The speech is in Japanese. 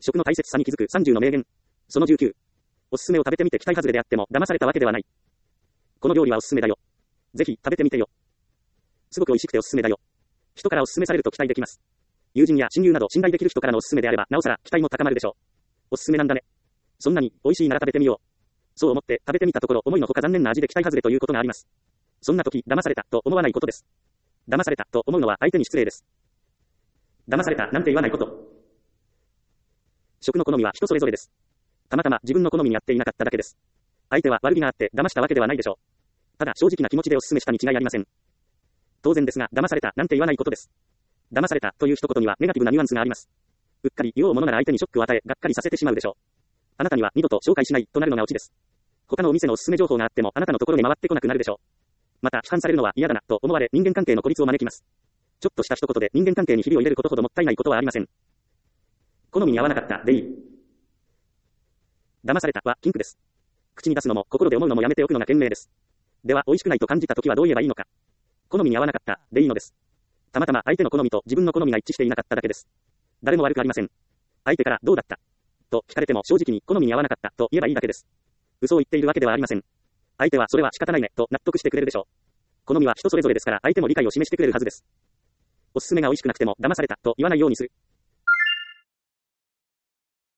食の大切さに気づく30の名言。その19。おすすめを食べてみて期待外れであっても騙されたわけではない。この料理はおすすめだよ。ぜひ食べてみてよ。すごく美味しくておすすめだよ。人からおすすめされると期待できます。友人や親友など信頼できる人からのおすすめであれば、なおさら期待も高まるでしょう。おすすめなんだね。そんなに美味しいなら食べてみよう。そう思って食べてみたところ、思いのほか残念な味で期待外れということがあります。そんな時、騙されたと思わないことです。騙されたと思うのは相手に失礼です。騙されたなんて言わないこと。食の好みは人それぞれです。たまたま自分の好みに合っていなかっただけです。相手は悪気があって騙したわけではないでしょう。ただ正直な気持ちでお勧めしたに違いありません。当然ですが、騙されたなんて言わないことです。騙されたという一言にはネガティブなニュアンスがあります。うっかり言おうものなら相手にショックを与え、がっかりさせてしまうでしょう。あなたには二度と紹介しないとなるのがオチです。他のお店のおすすめ情報があってもあなたのところに回ってこなくなるでしょう。また批判されるのは嫌だなと思われ人間関係の孤立を招きます。ちょっとした一言で人間関係にひびを入れることほどもったいないことはありません。好みに合わなかったでいい。騙されたは禁句です。口に出すのも心で思うのもやめておくのが賢明です。では美味しくないと感じたときはどう言えばいいのか。好みに合わなかったでいいのです。たまたま相手の好みと自分の好みが一致していなかっただけです。誰も悪くありません。相手からどうだったと聞かれても正直に好みに合わなかったと言えばいいだけです。嘘を言っているわけではありません。相手はそれは仕方ないねと納得してくれるでしょう。好みは人それぞれですから相手も理解を示してくれるはずです。おすすめが美味しくなくても騙されたと言わないようにする。